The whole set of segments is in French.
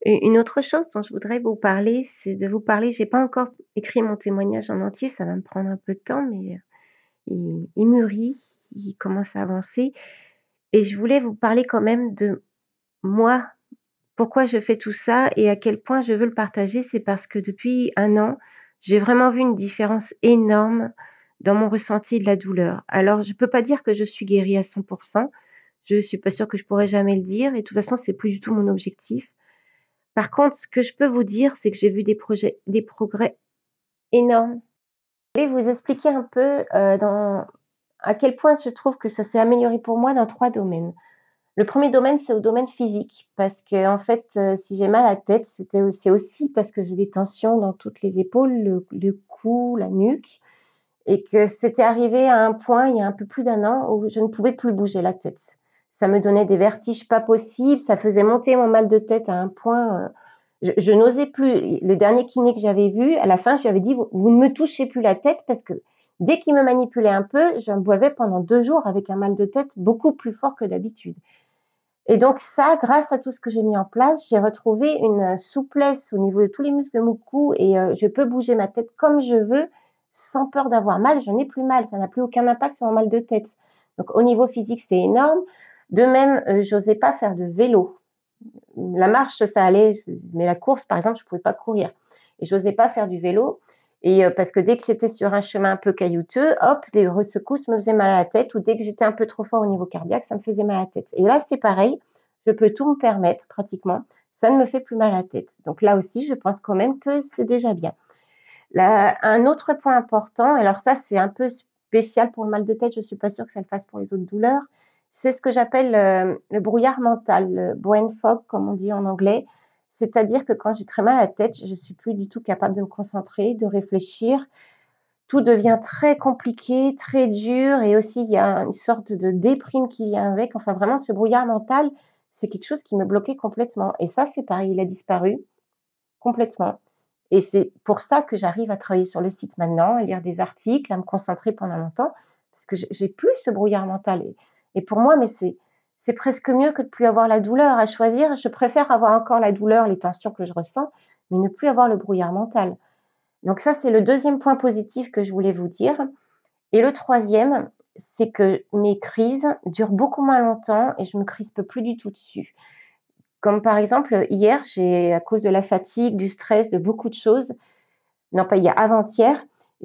Et une autre chose dont je voudrais vous parler, c'est de vous parler j'ai pas encore écrit mon témoignage en entier, ça va me prendre un peu de temps, mais, il mûrit, il commence à avancer et je voulais vous parler quand même de moi, pourquoi je fais tout ça et à quel point je veux le partager. C'est parce que depuis 1 an, j'ai vraiment vu une différence énorme dans mon ressenti de la douleur. Alors je peux pas dire que je suis guérie à 100. Je suis pas sûre que je pourrai jamais le dire et de toute façon, c'est plus du tout mon objectif. Par contre, ce que je peux vous dire, c'est que j'ai vu des progrès énormes. Je vais vous expliquer un peu, dans à quel point je trouve que ça s'est amélioré pour moi dans 3 domaines. Le premier domaine, c'est au domaine physique parce qu'en fait, si j'ai mal à la tête, c'est aussi parce que j'ai des tensions dans toutes les épaules, le cou, la nuque et que c'était arrivé à un point, il y a un peu plus d'1 an, où je ne pouvais plus bouger la tête. Ça me donnait des vertiges pas possibles, ça faisait monter mon mal de tête à un point, je n'osais plus. Le dernier kiné que j'avais vu, à la fin, je lui avais dit: «Vous ne me touchez plus la tête» parce que dès qu'il me manipulait un peu, j'en boivais pendant 2 jours avec un mal de tête beaucoup plus fort que d'habitude. Et donc ça, grâce à tout ce que j'ai mis en place, j'ai retrouvé une souplesse au niveau de tous les muscles de mon cou et je peux bouger ma tête comme je veux, sans peur d'avoir mal. Je n'ai plus mal, ça n'a plus aucun impact sur mon mal de tête. Donc au niveau physique, c'est énorme. De même, j'osais pas faire de vélo. La marche, ça allait, mais la course, par exemple, je pouvais pas courir et j'osais pas faire du vélo et parce que dès que j'étais sur un chemin un peu caillouteux, hop, les secousses me faisaient mal à la tête ou dès que j'étais un peu trop fort au niveau cardiaque, ça me faisait mal à la tête et là, c'est pareil, je peux tout me permettre pratiquement, ça ne me fait plus mal à la tête. Donc là aussi, je pense quand même que c'est déjà bien. Là, un autre point important, alors ça, c'est un peu spécial pour le mal de tête, je suis pas sûre que ça le fasse pour les autres douleurs, c'est ce que j'appelle, le brouillard mental, le brain fog comme on dit en anglais. C'est-à-dire que quand j'ai très mal à la tête, je suis plus du tout capable de me concentrer, de réfléchir. Tout devient très compliqué, très dur et aussi il y a une sorte de déprime qui vient avec. Enfin vraiment ce brouillard mental, c'est quelque chose qui me bloquait complètement et ça, c'est pareil, il a disparu complètement. Et c'est pour ça que j'arrive à travailler sur le site maintenant, à lire des articles, à me concentrer pendant longtemps, parce que j'ai plus ce brouillard mental et pour moi, mais c'est presque mieux que de plus avoir la douleur. À choisir, je préfère avoir encore la douleur, les tensions que je ressens, mais ne plus avoir le brouillard mental. Donc ça, c'est le deuxième point positif que je voulais vous dire et le troisième, c'est que mes crises durent beaucoup moins longtemps et je me crispe plus du tout dessus. Comme par exemple, hier, à cause de la fatigue, du stress, de beaucoup de choses, non pas hier, avant-hier,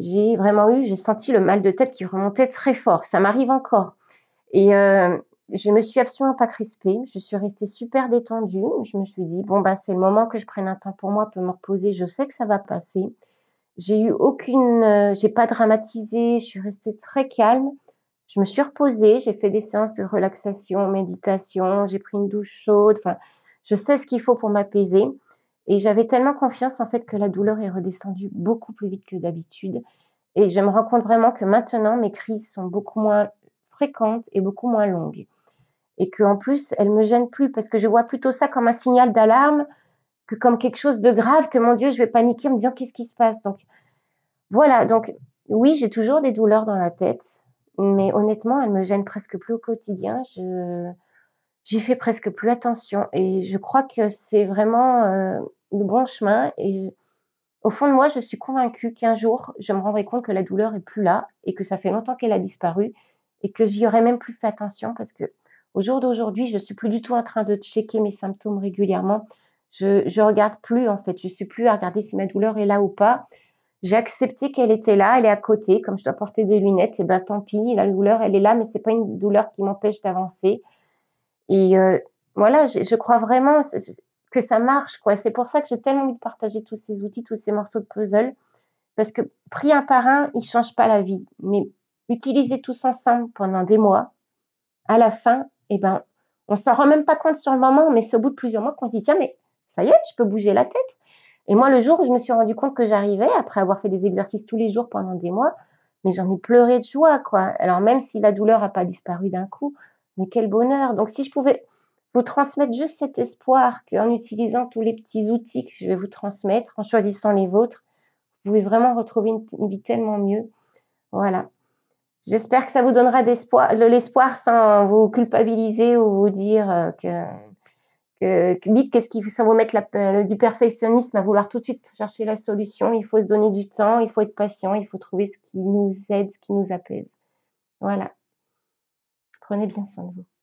j'ai senti le mal de tête qui remontait très fort. Ça m'arrive encore et je me suis absolument pas crispée. Je suis restée super détendue. Je me suis dit: «Bon, ben, c'est le moment que je prenne un temps pour moi, pour me reposer. Je sais que ça va passer». J'ai pas dramatisé, je suis restée très calme. Je me suis reposée, j'ai fait des séances de relaxation, méditation, j'ai pris une douche chaude, enfin, je sais ce qu'il faut pour m'apaiser et j'avais tellement confiance, en fait, que la douleur est redescendue beaucoup plus vite que d'habitude et je me rends compte vraiment que maintenant mes crises sont beaucoup moins fréquentes et beaucoup moins longues et qu'en plus, elles me gênent plus parce que je vois plutôt ça comme un signal d'alarme que comme quelque chose de grave que, mon Dieu, je vais paniquer en me disant: «Qu'est-ce qui se passe?» Donc voilà, donc oui, j'ai toujours des douleurs dans la tête, mais honnêtement, elles me gênent presque plus au quotidien. J'y fais presque plus attention et je crois que c'est vraiment, le bon chemin et au fond de moi, je suis convaincue qu'un jour, je me rendrai compte que la douleur est plus là et que ça fait longtemps qu'elle a disparu et que j'y aurais même plus fait attention parce qu'au jour d'aujourd'hui, je suis plus du tout en train de checker mes symptômes régulièrement. Je regarde plus, en fait, je suis plus à regarder si ma douleur est là ou pas. J'ai accepté qu'elle était là, elle est à côté, comme je dois porter des lunettes et ben, tant pis, la douleur, elle est là, mais c'est pas une douleur qui m'empêche d'avancer et voilà, je crois vraiment que ça marche, quoi. C'est pour ça que j'ai tellement envie de partager tous ces outils, tous ces morceaux de puzzle, parce que pris un par un, ils changent pas la vie, mais utilisés tous ensemble pendant des mois, à la fin et ben, on s'en rend même pas compte sur le moment, mais c'est au bout de plusieurs mois qu'on se dit: «Tiens, mais ça y est, je peux bouger la tête». Et moi, le jour où je me suis rendu compte que j'arrivais, après avoir fait des exercices tous les jours pendant des mois, mais j'en ai pleuré de joie, quoi. Alors même si la douleur a pas disparu d'un coup, mais quel bonheur! Donc si je pouvais vous transmettre juste cet espoir qu'en utilisant tous les petits outils que je vais vous transmettre, en choisissant les vôtres, vous pouvez vraiment retrouver une vie tellement mieux. Voilà. J'espère que ça vous donnera l'espoir sans vous culpabiliser ou vous dire, Que vite, qu'est-ce qui si on veut mettre du perfectionnisme à vouloir tout de suite chercher la solution, il faut se donner du temps, il faut être patient, il faut trouver ce qui nous aide, ce qui nous apaise. Voilà, prenez bien soin de vous.